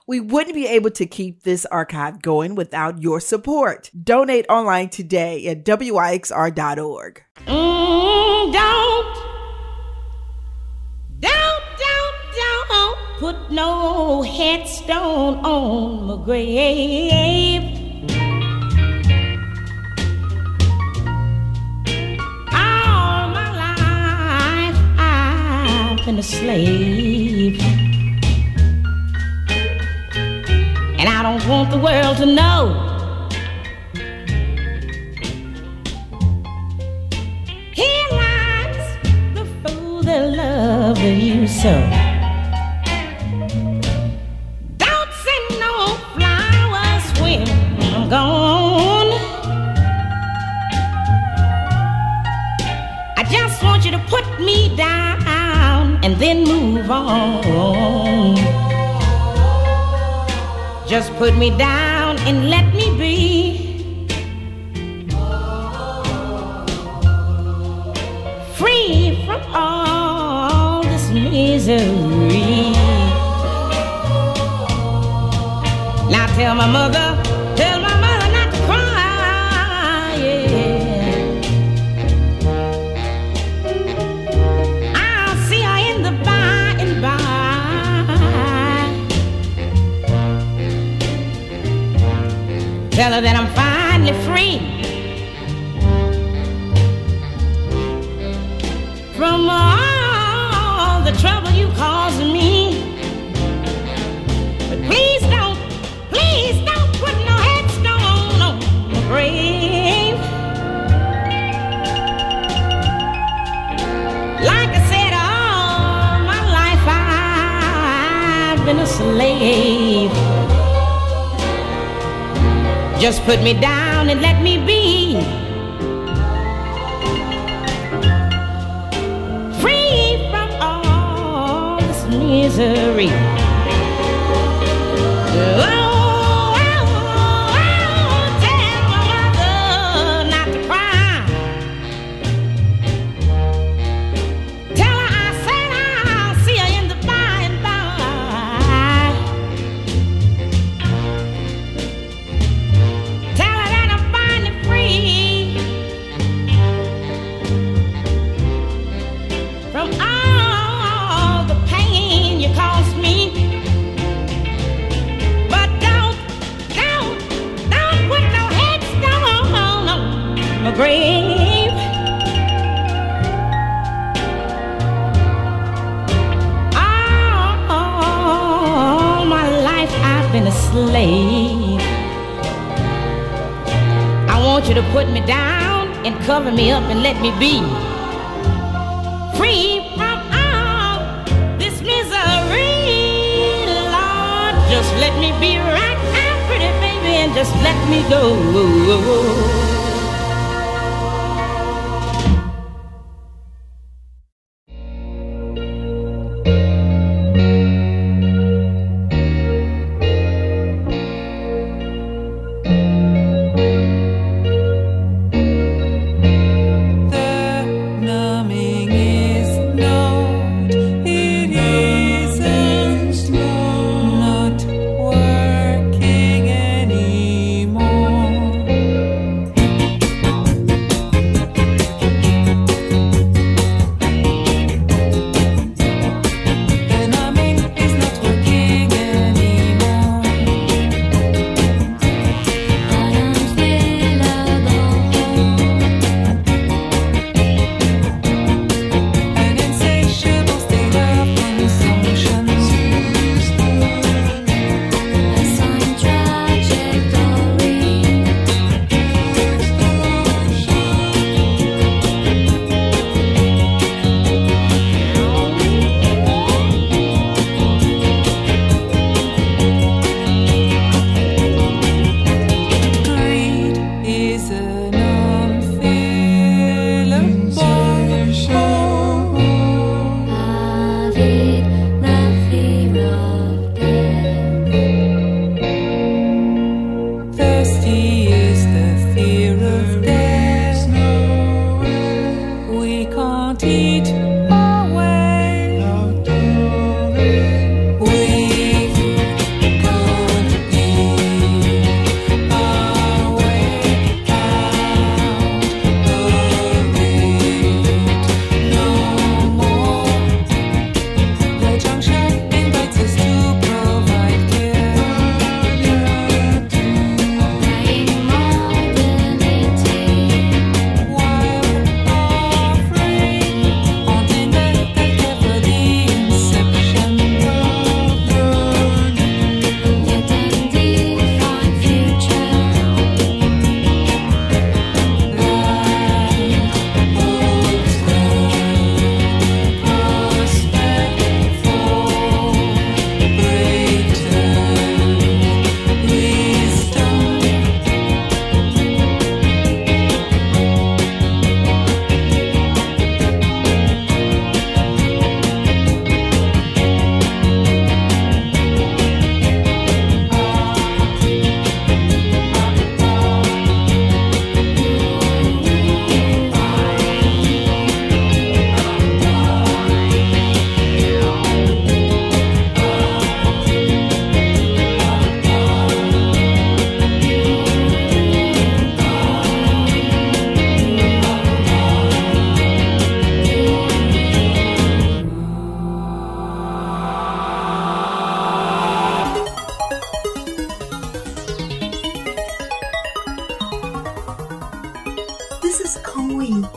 We wouldn't be able to keep this archive going without your support. Donate online today at WIXR.org. Don't put no headstone on my grave. All my life I've been a slave, and I don't want the world to know. Here lies the fool that loved you so. Don't send no flowers when I'm gone. I just want you to put me down and then move on. Just put me down and let me be. Free from all this misery. Now tell my mother not to cry, yeah. I'll see her in the by and by. Tell her that I'm finally free from all the trouble you causing me. But please don't put no headstone on my grave. Like I said, all my life I've been a slave. Just put me down and let me be. Free from all this misery. Tell my mother not to cry. Tell her I said I'll see her in the by and by. Tell her that I'm finally free from all the pain you caused me. But don't put no headstone on my grave. All my life I've been a slave. I want you to put me down and cover me up and let me be. Free from all this misery, Lord. Just let me be right now, pretty baby, and just let me go. Numbing is not, it isn't not working anymore.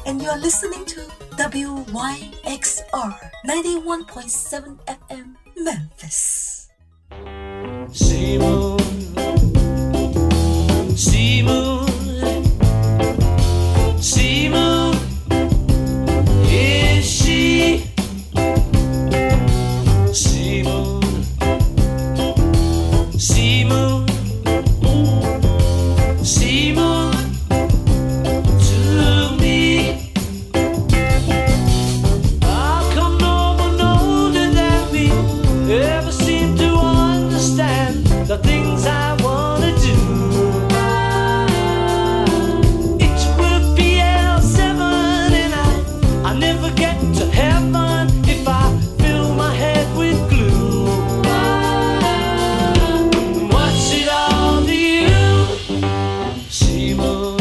and you're listening to WYXR 91.7 FM Memphis. Sea moon, sea moon, sea moon, is she? Sea moon, sea moon, sea moon to me. How come no one older than me ever seemed to understand the things I wanna do? It would be L7 and I never get to heaven if I fill my head with glue. What's it all to you? Sea moon,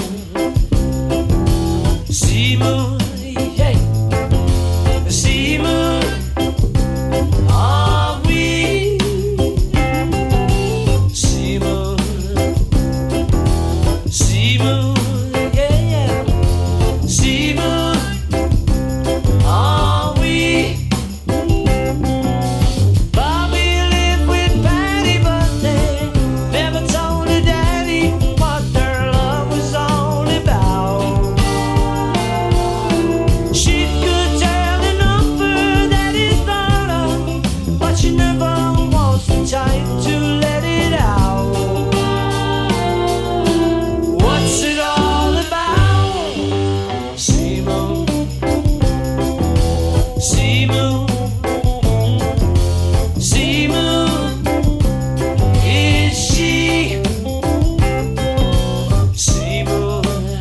sea moon, yeah. Sea moon, are we? Sea moon, sea moon, yeah, yeah. Sea moon, are we? Bobby lived with Patty, but they never told her daddy what their love was all about. She could tell the number that he thought of, but she never was the type to let it out. What's it all about? Sea moon, sea moon, sea moon, is she? Sea moon,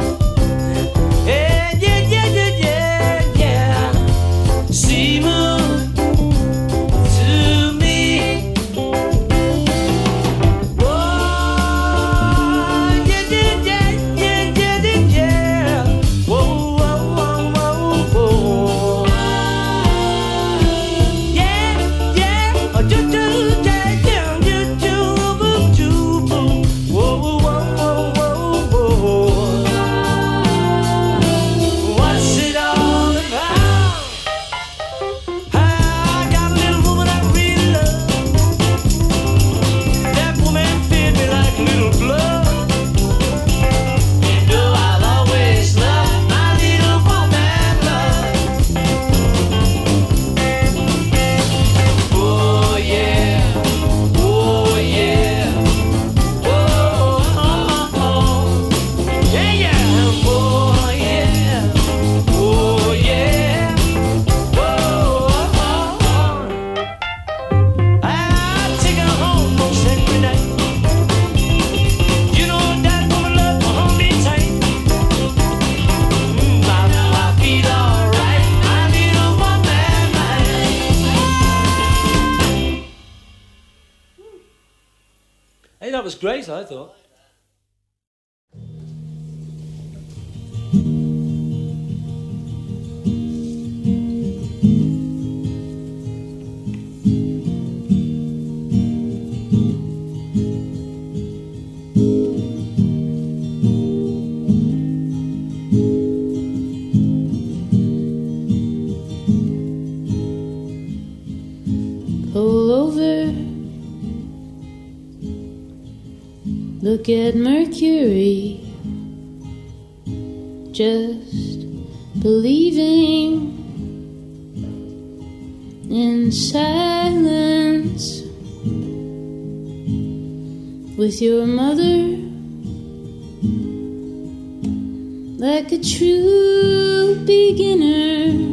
yeah, yeah, yeah, yeah, yeah, yeah. Sea moon to me. Oh, yeah, yeah, yeah, yeah, yeah, yeah, yeah. Whoa, whoa, whoa, whoa, whoa. Yeah, yeah. Oh, do, do, yeah, yeah, do, do, boo, do, boo. Whoa, whoa, whoa, whoa, whoa. What's it all about? I got a little woman I really love. That woman fed me like a little blood. You know I'll always love my little woman love. Oh yeah, oh yeah, oh, oh, oh. Yeah, yeah, oh yeah, oh yeah, oh, oh, oh. I take her home most every night. You know that woman love to hold me tight. I feel alright, my little woman, Hey, that was great, I thought. Pull over. Look at Mercury. Just believing in silence with your mother, like a true beginner.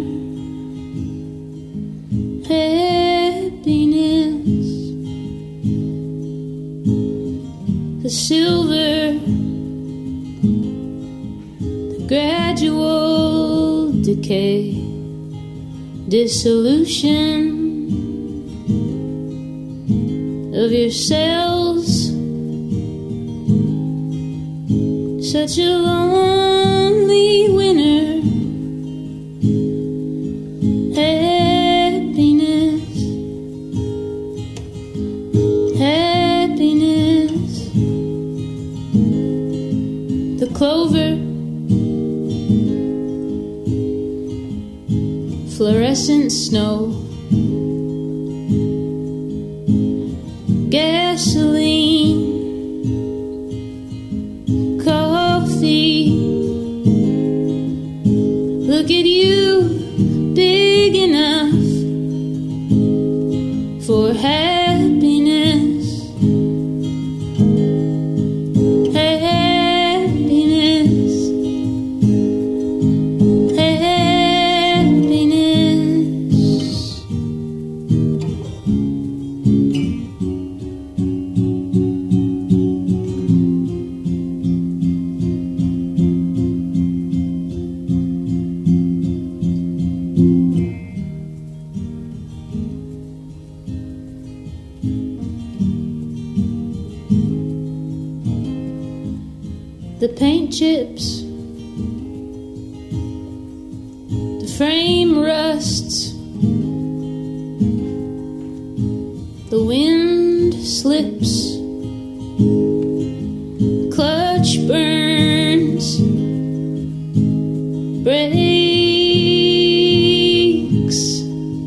Happiness, the silver, the gradual decay, dissolution of your cells. Such a lonely winter. Happiness, happiness, the clover snow. Gasoline, coffee. Look at you, big enough for happiness. Happiness. Happiness. The paint chips, the frame rusts, the wind slips, clutch burns, breaks,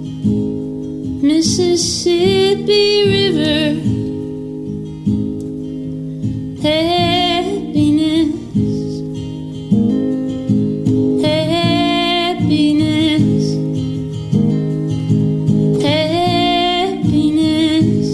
Mississippi River. Happiness. Happiness. Happiness.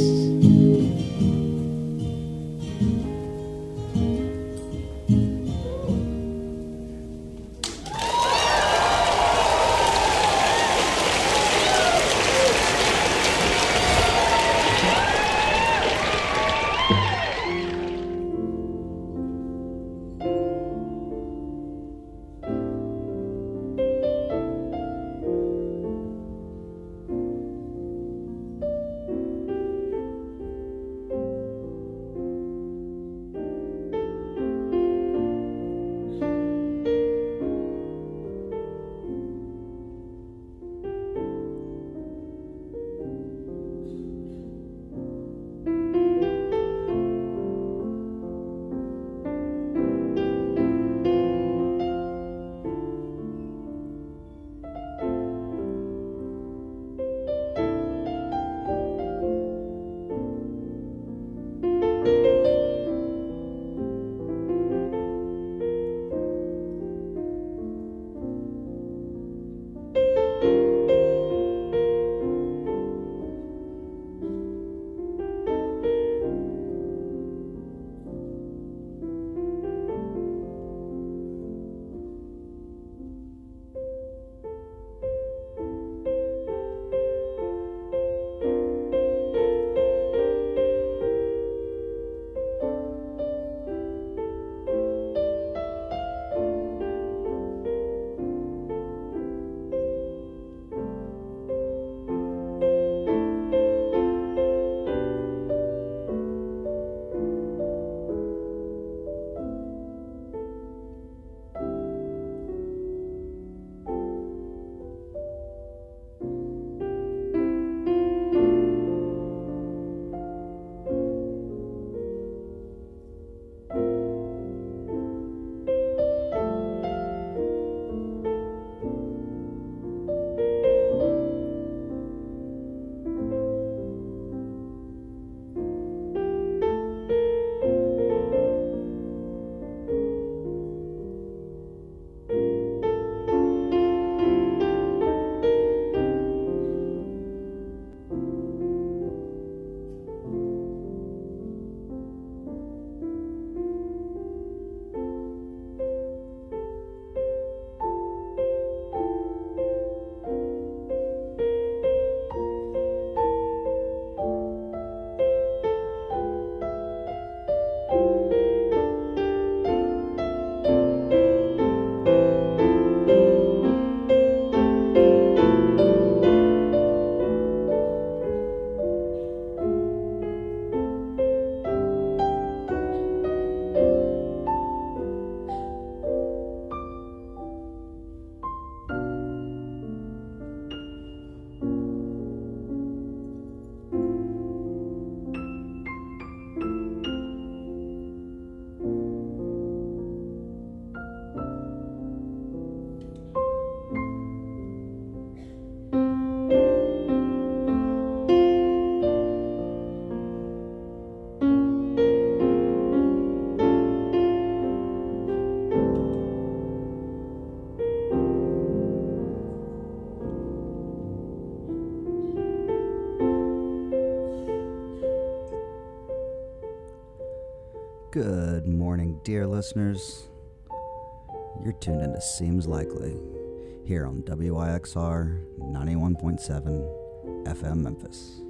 Good morning, dear listeners. You're tuned into Seems Likely here on WYXR 91.7 FM Memphis.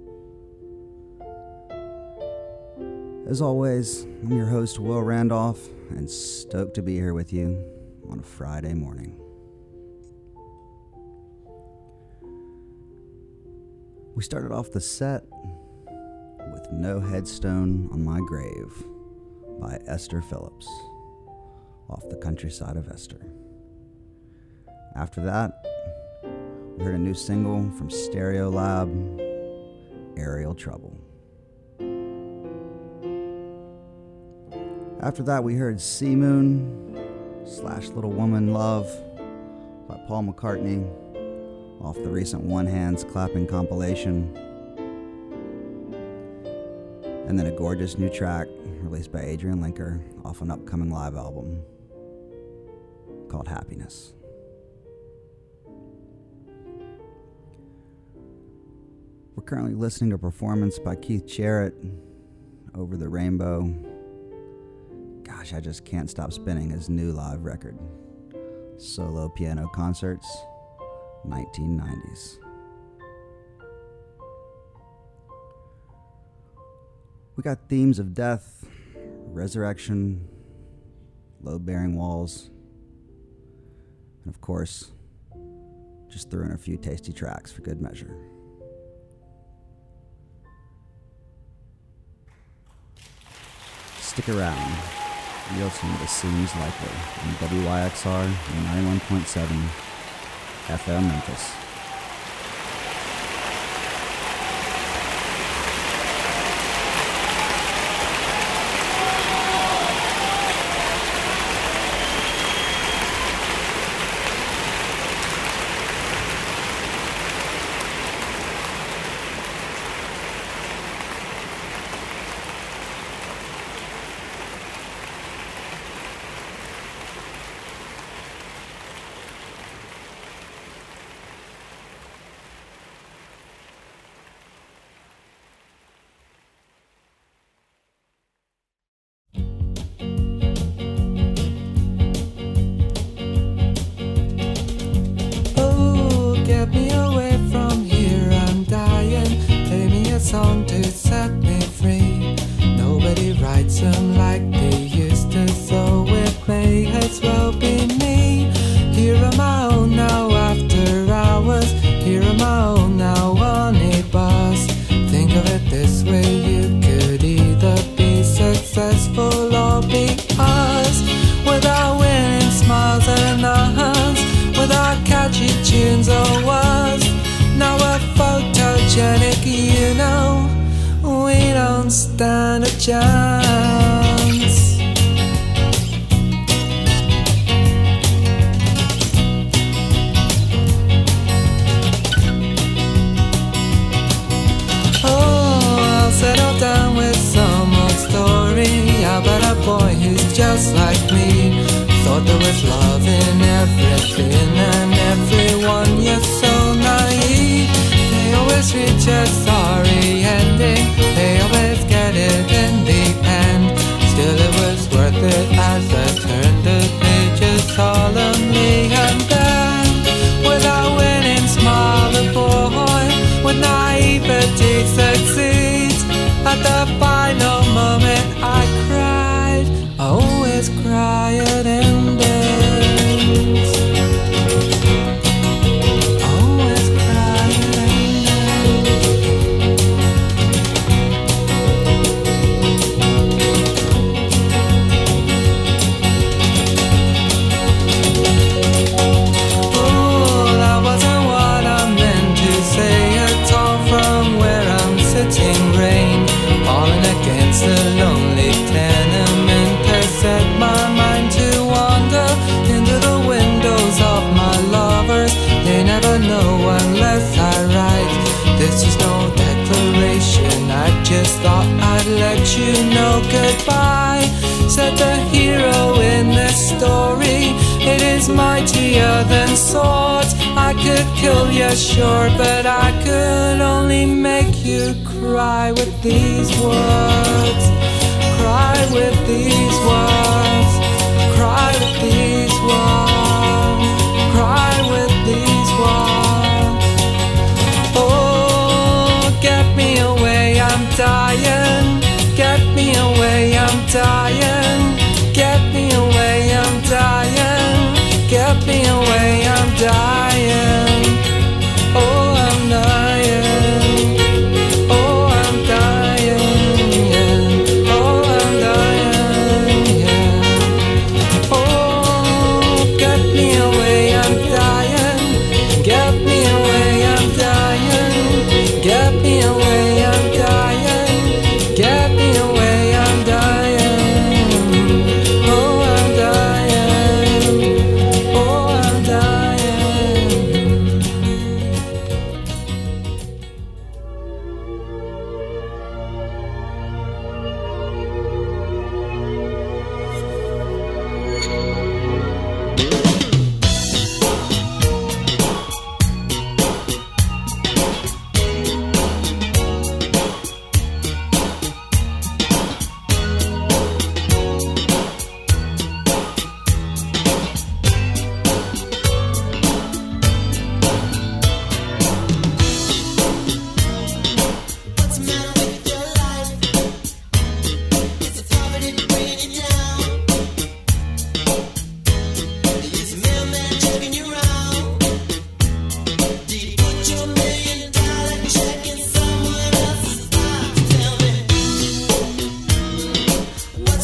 As always, I'm your host, Will Randolph, and stoked to be here with you on a Friday morning. We started off the set with No Headstone on My Grave by Esther Phillips off the countryside of Esther. After that, we heard a new single from Stereolab, Aerial Trouble. After that, we heard Sea Moon / Little Woman Love by Paul McCartney off the recent One Hands Clapping compilation. And then a gorgeous new track released by Adrian Linker off an upcoming live album called Happiness. We're currently listening to a performance by Keith Jarrett, Over the Rainbow. Gosh, I just can't stop spinning his new live record, Solo Piano Concerts, 1990s. We got themes of death, resurrection, load-bearing walls, and of course, just threw in a few tasty tracks for good measure. Stick around. You're listening to Seems Likely on WYXR 91.7 FM Memphis. Song to set me free. Nobody writes them like they used to, so it may as well be me. Here am I own now after hours. Here am I own now on a bus. Think of it this way, you could either be successful or be us. Without winning smiles and hugs, without catchy tunes or words. Now we're photogenic, you know, we don't stand a chance. Oh, I'll settle down with some old story about a boy who's just like me. Thought there was love in everything and everyone, you're so naive. They always reach a sorry ending, they always get it in the end. Still it was worth it as I turned the pages solemnly. And then, without winning, smile the boy with naivety succeeds. At the final moment I cried, I always cry at endings. Always cry at oh, that wasn't what I meant to say at all. From where I'm sitting, rain falling against the lonely tenement has set my mind to wander into the windows of my lovers. They never know unless I write. This is no declaration, I just thought I'd let you know goodbye. Said the hero in this story, it is mightier than swords. I could kill you, sure, but I could only make you cry with these words. Cry with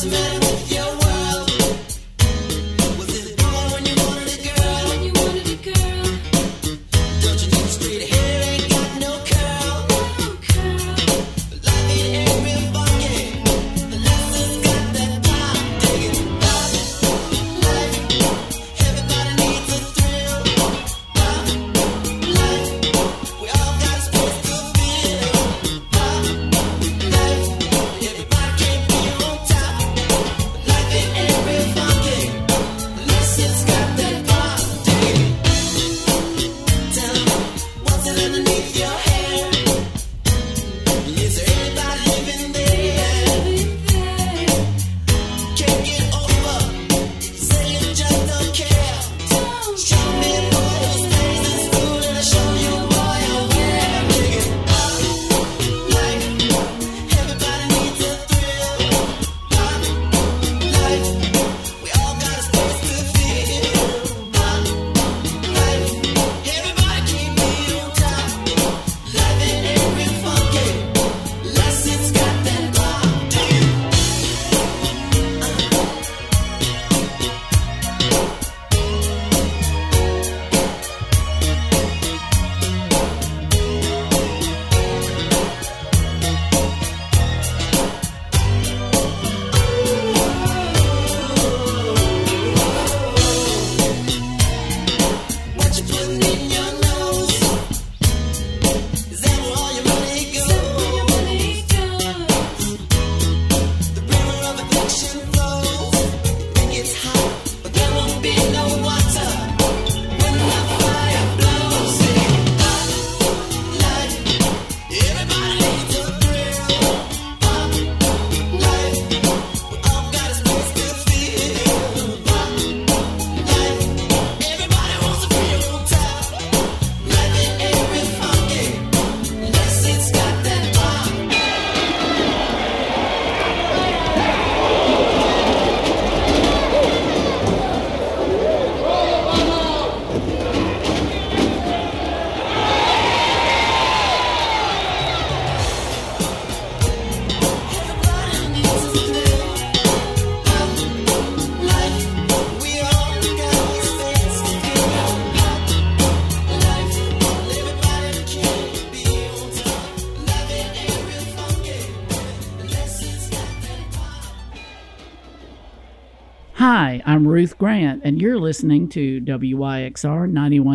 Hi, I'm Ruth Grant, and you're listening to WYXR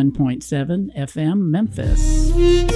91.7 FM Memphis.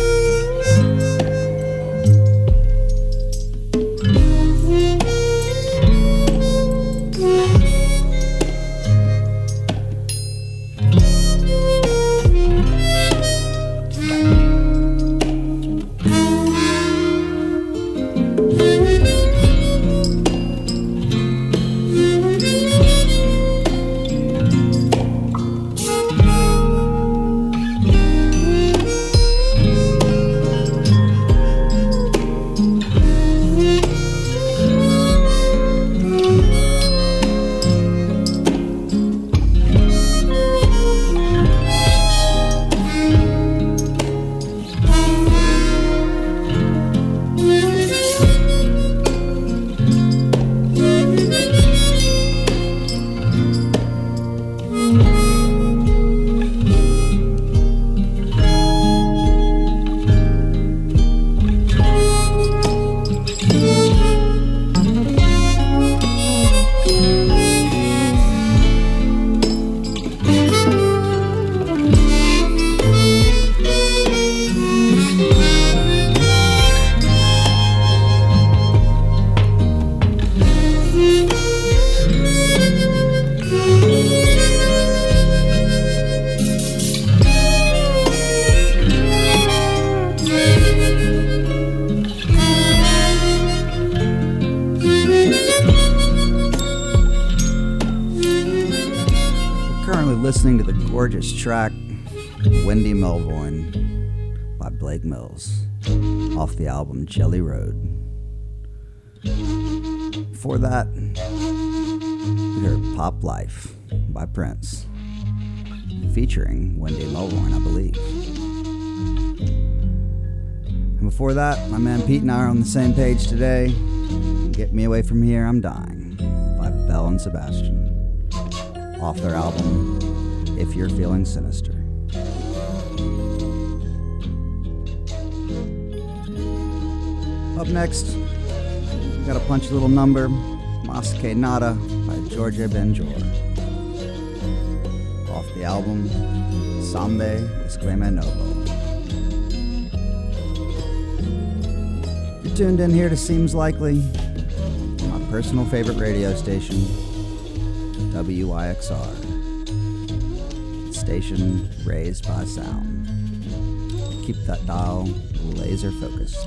Listening to the gorgeous track Wendy Melvoin by Blake Mills off the album Jelly Road. Before that, we heard Pop Life by Prince featuring Wendy Melvoin, I believe. And before that, my man Pete and I are on the same page today. Get me away from here, I'm dying. Belle and Sebastian, off their album If You're Feeling Sinister. Up next, we got a punchy little number, Mas Que Nada by Georgia Benjor, off the album Sambe Esclame Novo. You're tuned in here to Seems Likely, my personal favorite radio station, WYXR, station raised by sound. Keep that dial laser focused.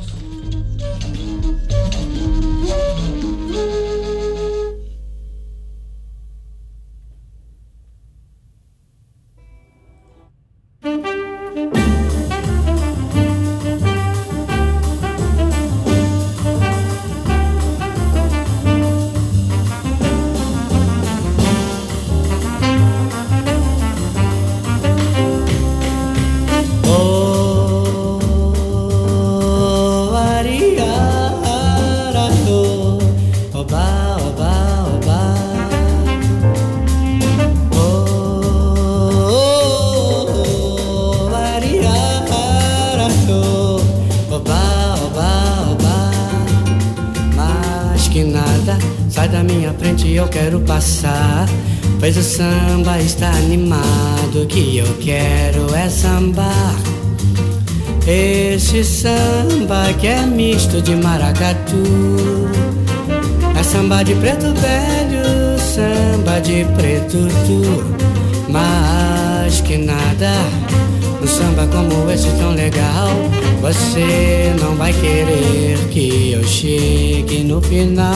Pois o samba está animado, o que eu quero é sambar. Esse samba que é misto de maracatu, é samba de preto velho, samba de preto tu. Mas que nada, um samba como esse tão legal, você não vai querer que eu chegue no final.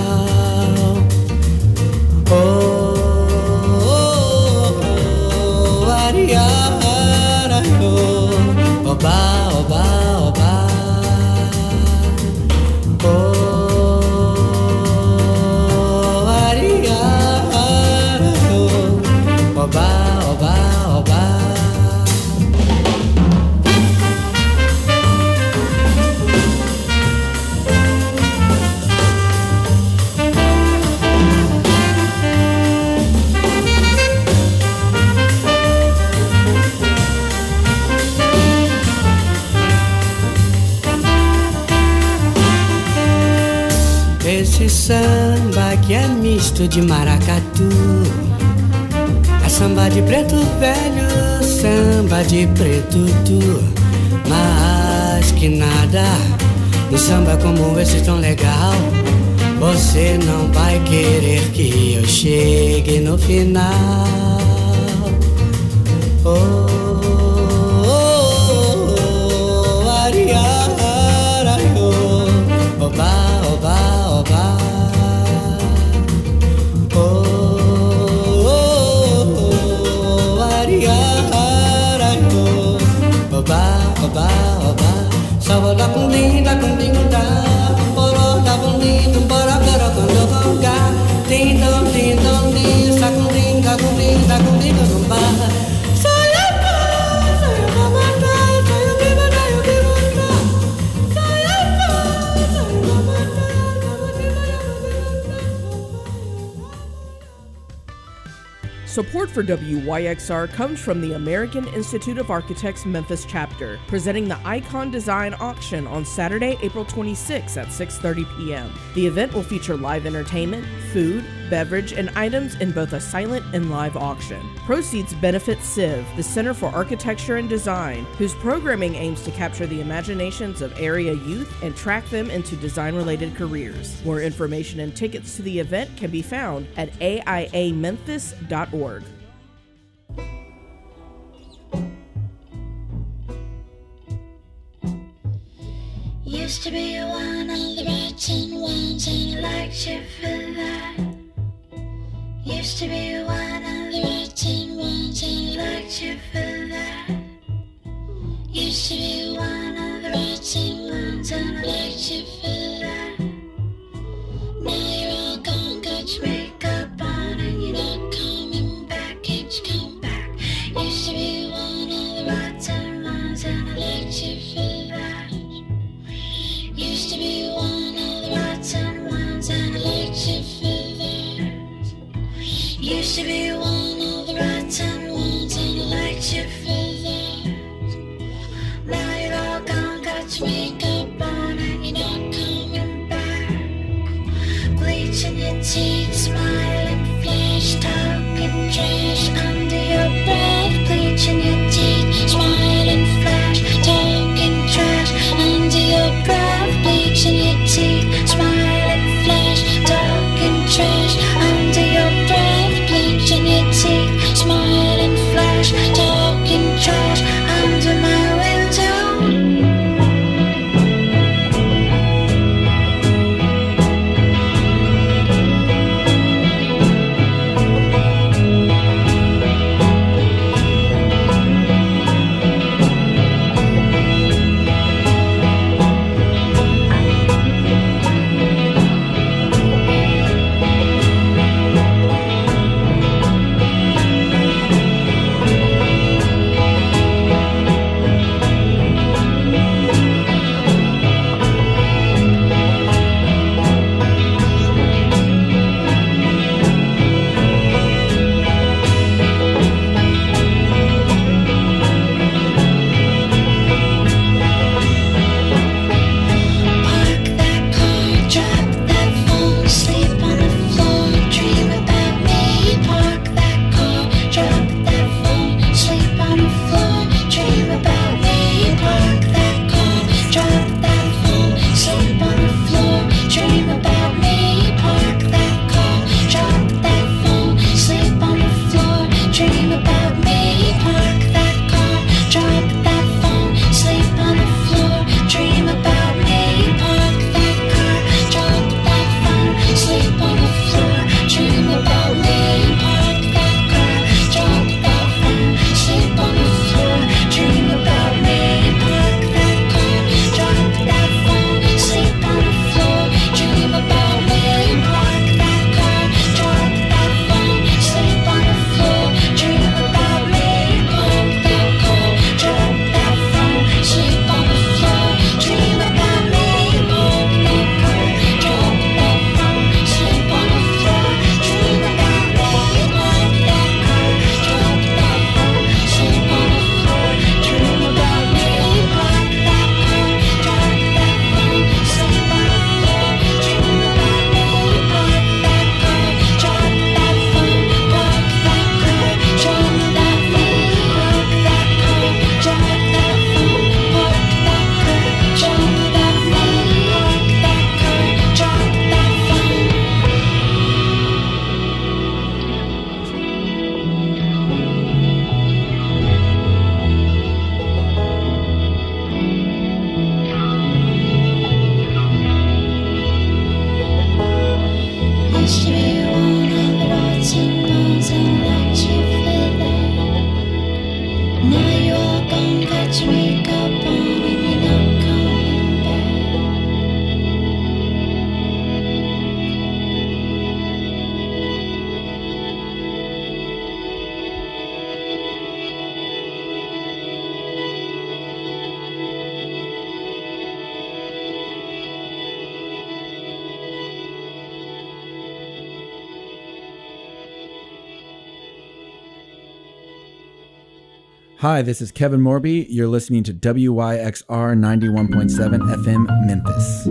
Oba, oba, oba. Oh, ariara, oba, oba, oba. Esse samba que é misto de maracatu, é samba de preto velho, samba de preto tu. Mas que nada, um samba como esse tão legal, você não vai querer que eu chegue no final. Oh, oh, oh, ariara, oh, oba, oba, oba. Oh, oh, oh, ariara, oh, oba, oba, oba. Sawa da kundi da, boro da kundi, bora bora quando gonga. Din dong, din, sa kundi da kundi da kumba. Support for WYXR comes from the American Institute of Architects Memphis chapter, presenting the Icon Design Auction on Saturday, April 26 at 6:30 p.m. The event will feature live entertainment, food, beverage, and items in both a silent and live auction. Proceeds benefit CIV, the Center for Architecture and Design, whose programming aims to capture the imaginations of area youth and track them into design-related careers. More information and tickets to the event can be found at aiamemphis.org. Used to be one of the rotten ones and I liked you for that. Used to be one of the rotten ones and I liked you for that. Used to be one of the rotten ones and I liked you for that. Now you're all gone, got your makeup on and you're not coming back. Can't you come back? Used to be one of the rotten ones and I liked you for that. Used to be one of the rotten ones and I liked you to be one of the rotten ones, and I liked you for that. Now you're all gone, got your makeup on, and you're not coming back. Bleaching your teeth, smiling, flash, talking trash under your breath. Bleaching your teeth, smiling, flash, talking trash under your breath. Bleaching your teeth, smiling, flash, talking trash under your breath. Bleaching your teeth, smiling, flash, talking trash under my window. Hi, this is Kevin Morby. You're listening to WYXR 91.7 FM Memphis.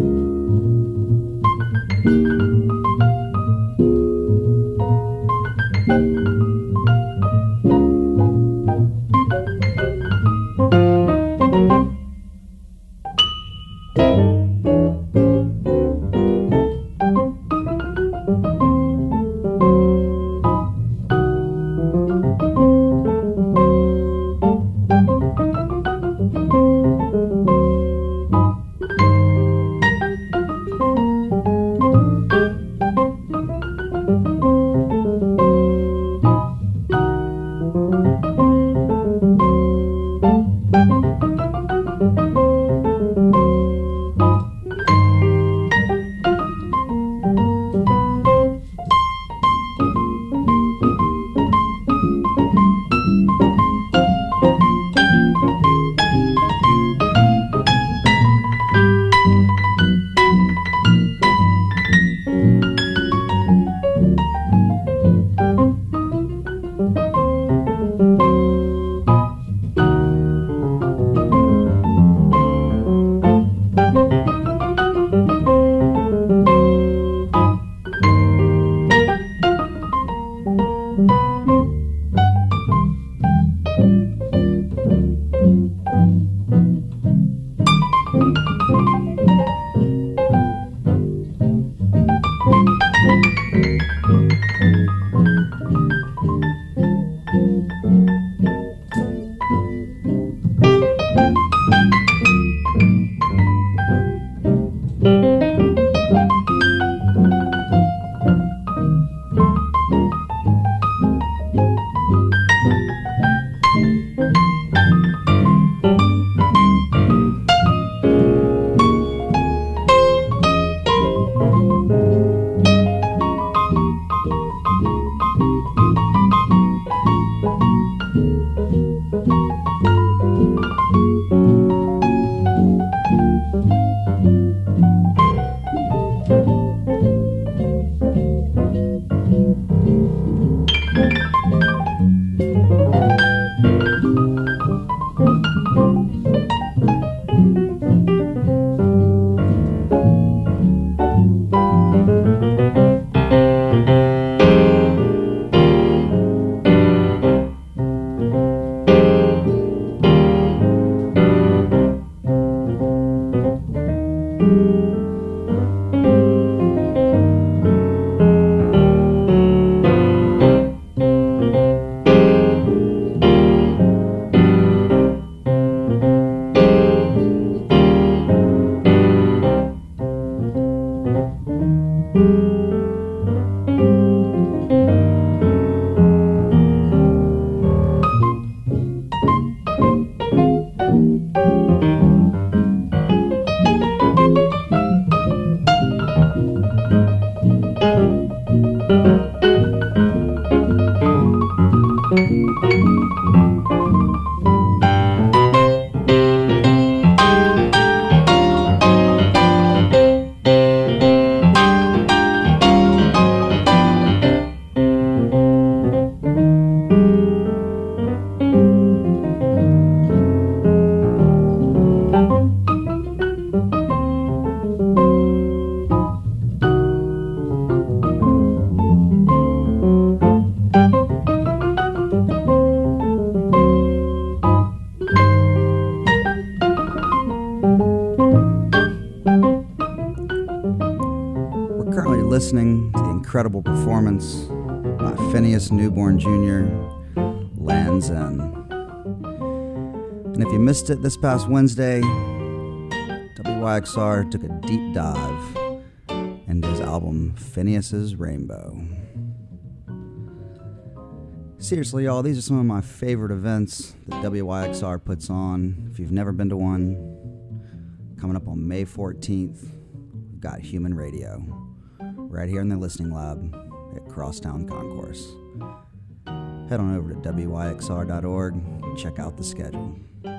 Listening to the incredible performance by Phineas Newborn Jr., Land's End. And if you missed it this past Wednesday, WYXR took a deep dive into his album Phineas's Rainbow. Seriously, y'all, these are some of my favorite events that WYXR puts on. If you've never been to one, coming up on May 14th, we've got Human Radio. Right here in the Listening Lab at Crosstown Concourse. Head on over to WYXR.org and check out the schedule.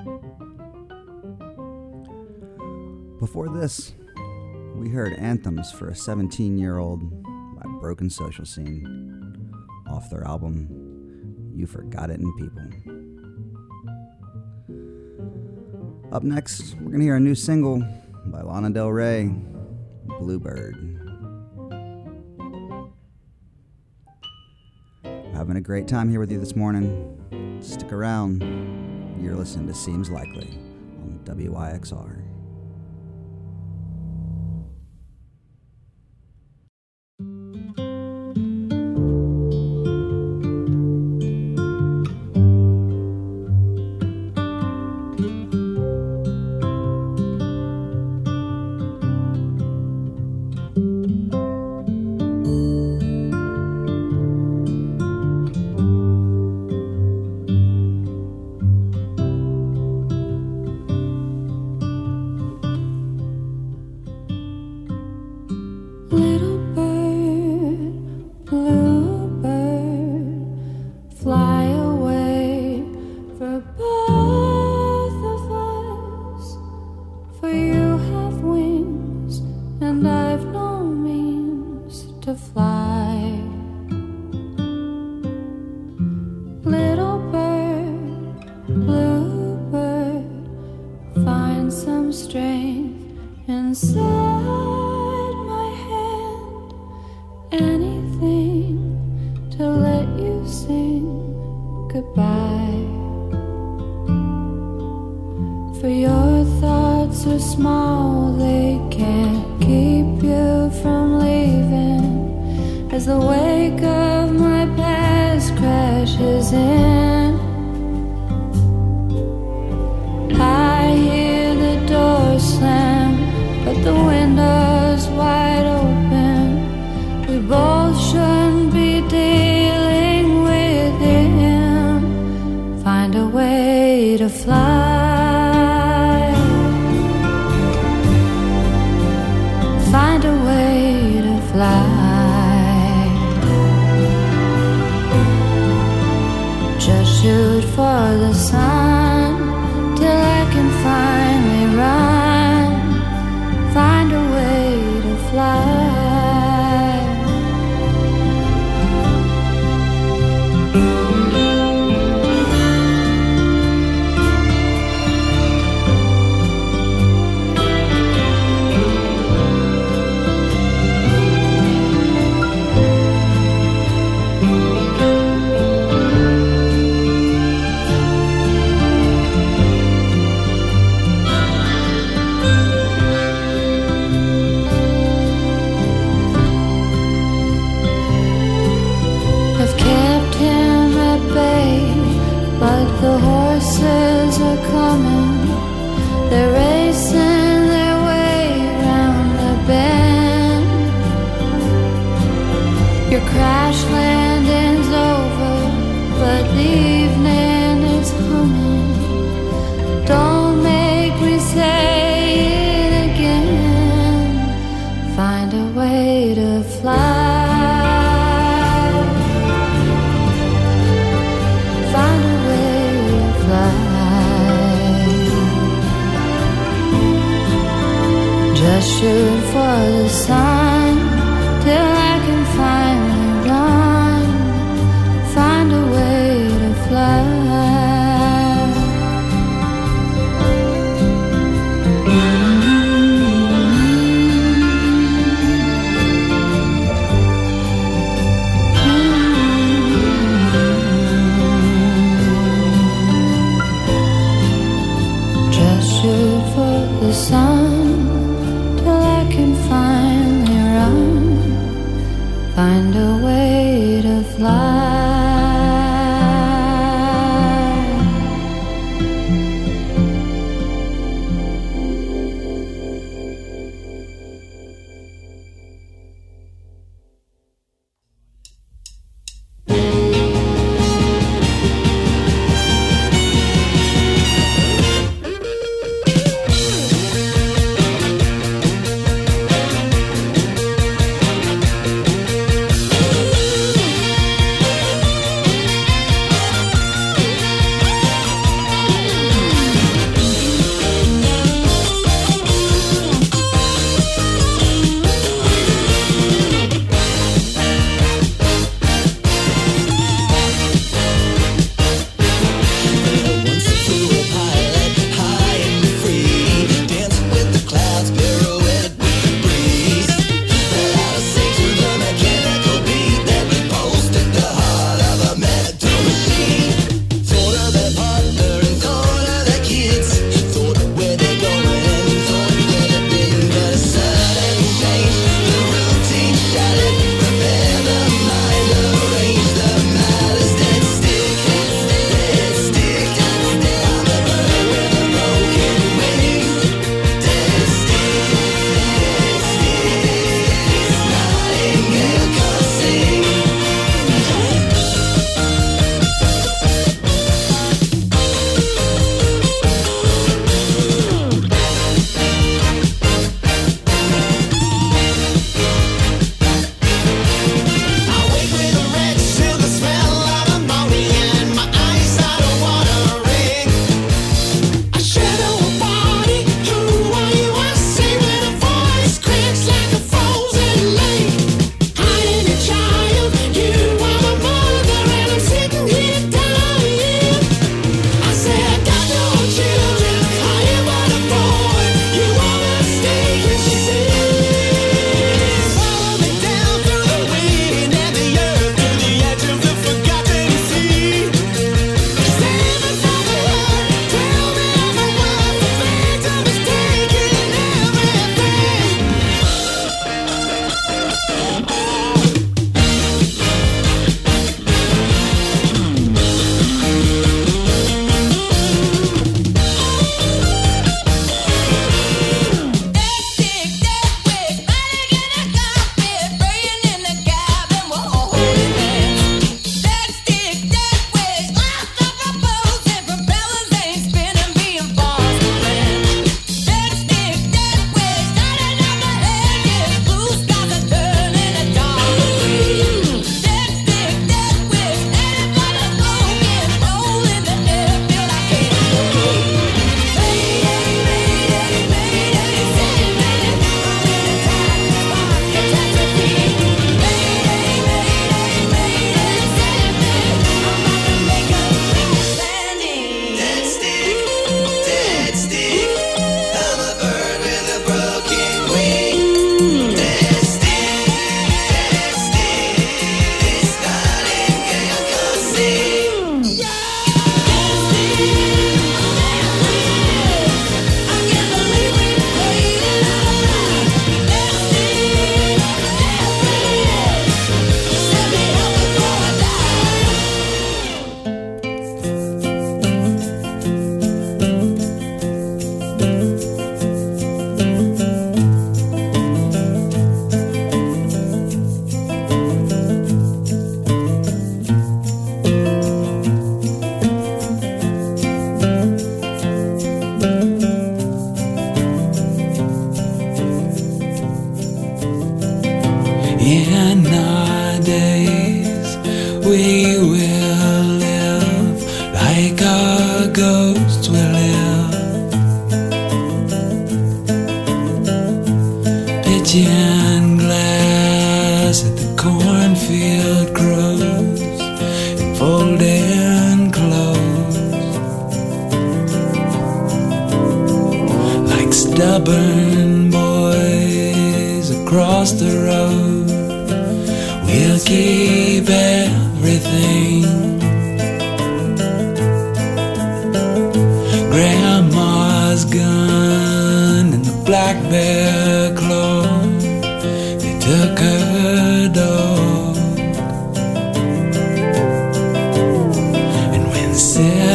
Before this, we heard Anthems for a 17-year-old by Broken Social Scene off their album You Forgot It in People. Up next, we're going to hear a new single by Lana Del Rey, Bluebird. Having a great time here with you this morning. Stick around. You're listening to Seems Likely on WYXR. Find a way to fly. a way to fly. In our days we will live like our ghosts will live. Pigeon glass at the cornfield grows in folding clothes, like stubborn boys across the road. We'll keep everything. Grandma's gun and the black bear claw, they took her dog.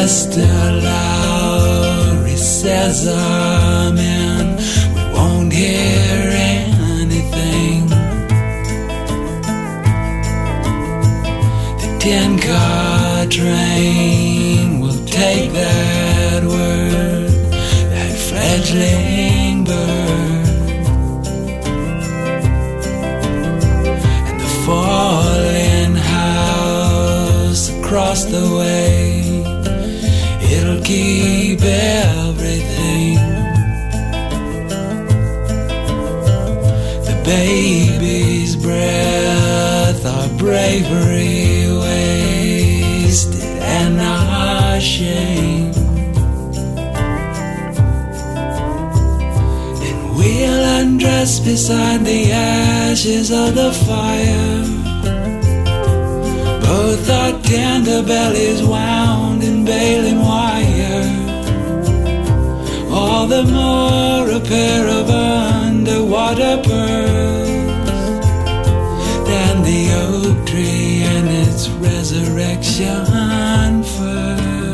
Mr. Lowry says amen. We won't hear anything. The 10-car train will take that word, that fledgling bird, and the falling house across the way. It'll keep everything. The baby's breath, our bravery wasted and our shame. And we'll undress beside the ashes of the fire, both our tender bellies wound in baling wire, all the more a pair of underwater pearls than the oak tree and its resurrection fur.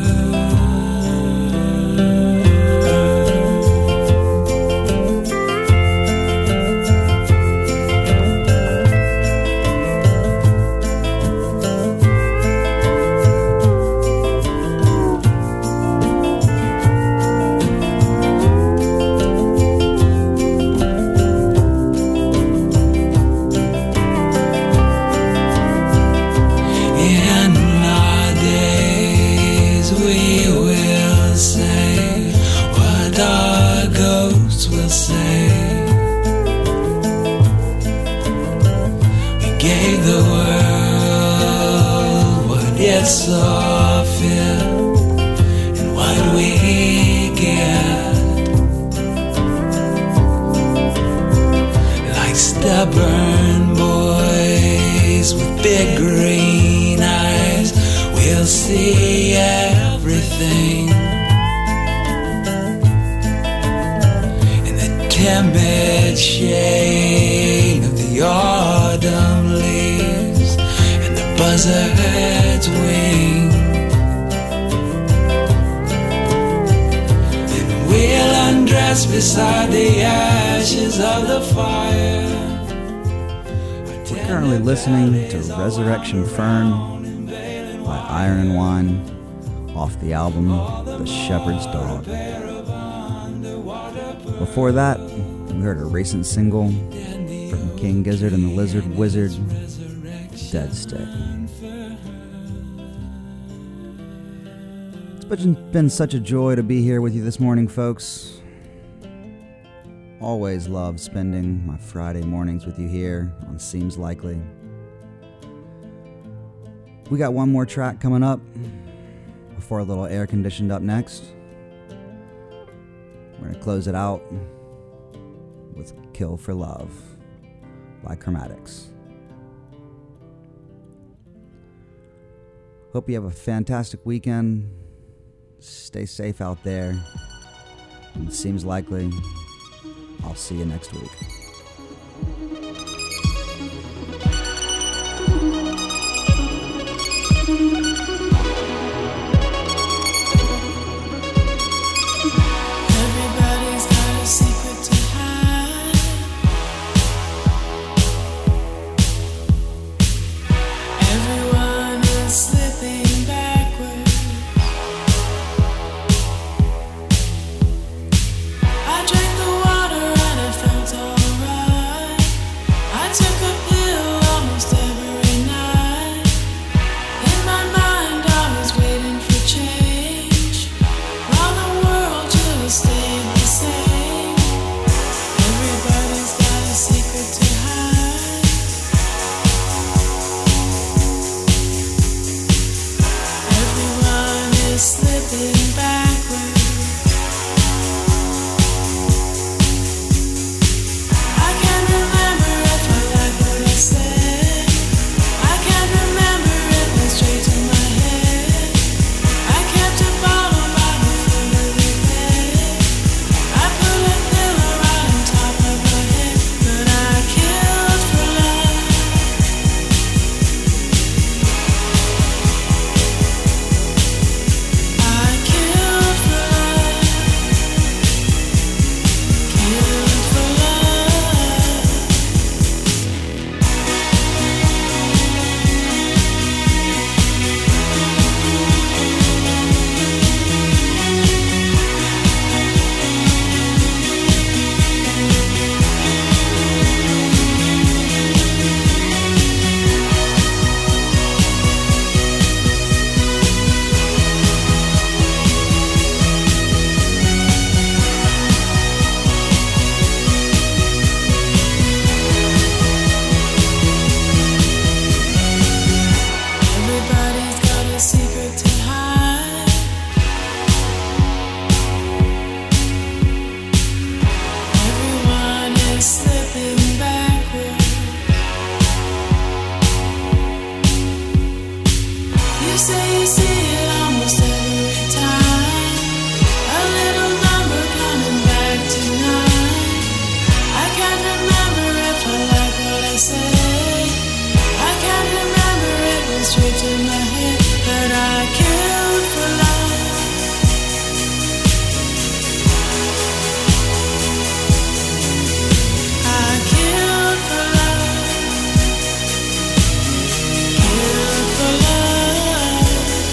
Saw fit and what we get, like stubborn boys with big green eyes, we'll see everything. In the timid shade of the autumn leaves and the buzzard's wing, and we'll undress beside the ashes of the fire. We're currently listening to Resurrection Fern by Iron and Wine off the album The Shepherd's Dog. Before that, we heard a recent single from King Gizzard and the Lizard Wizard, Dead Stick. It's been such a joy to be here with you this morning, folks. Always love spending my Friday mornings with you here on Seems Likely. We got one more track coming up before a little air conditioned up next. We're going to close it out with Kill for Love by Chromatics. Hope you have a fantastic weekend. Stay safe out there. And it seems likely I'll see you next week. Everybody's got a secret to hide. Everyone is slipping backwards. I drank the water and I felt all You say you see it almost every time. A little number coming back tonight. I can't remember if I like what I said. I can't remember, it went straight to my head. But I killed for love. I killed for love. Killed for love.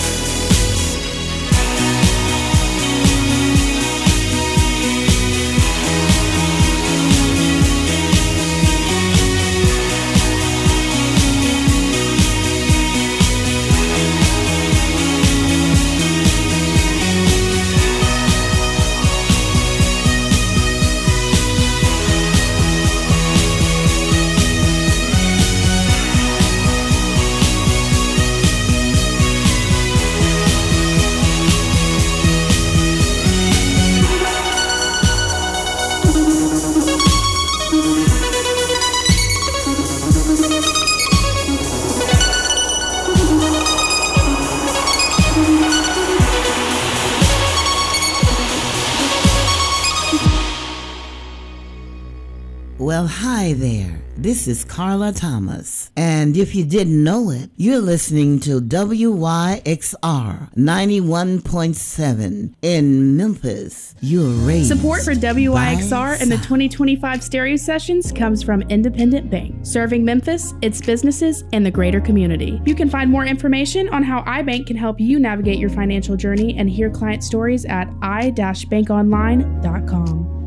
Well, hi there. This is Carla Thomas. And if you didn't know it, you're listening to WYXR 91.7 in Memphis. You're raised. Support for WYXR and the 2025 Stereo Sessions comes from Independent Bank, serving Memphis, its businesses, and the greater community. You can find more information on how iBank can help you navigate your financial journey and hear client stories at i-bankonline.com.